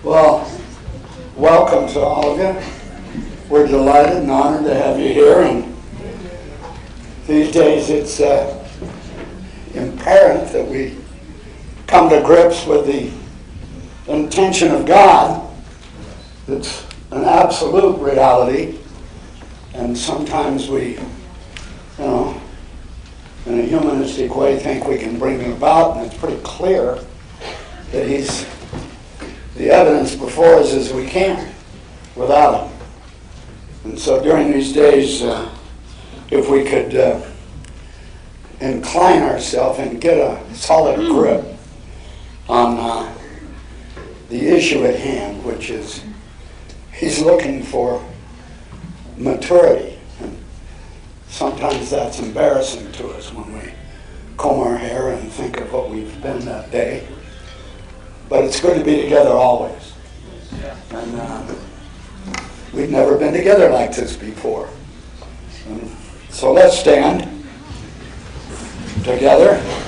Well, welcome to all of you. We're delighted and honored to have you here. And these days it's imperative that we come to grips with the intention of God. It's an absolute reality. And sometimes we, in a humanistic way, think we can bring it about. And it's pretty clear that the evidence before us is we can't without him. And so during these days, if we could incline ourselves and get a solid grip on the issue at hand, which is he's looking for maturity. And sometimes that's embarrassing to us when we comb our hair and think of what we've been that day. But it's good to be together always. And we've never been together like this before. And so let's stand together.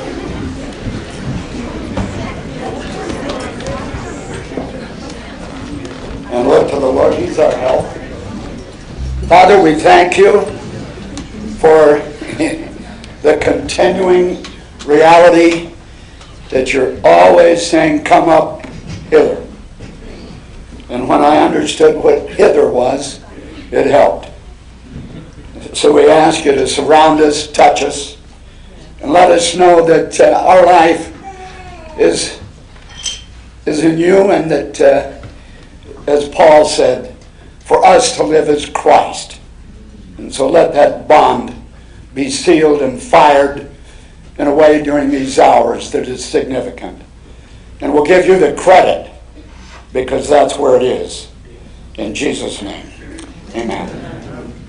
And look to the Lord. He's our help. Father, we thank you for the continuing reality that you're always saying, come up hither. And when I understood what hither was, it helped. So we ask you to surround us, touch us, and let us know that our life is in you, and that, as Paul said, for us to live is Christ. And so let that bond be sealed and fired in a way during these hours that is significant. And we'll give you the credit because that's where it is. In Jesus' name, amen.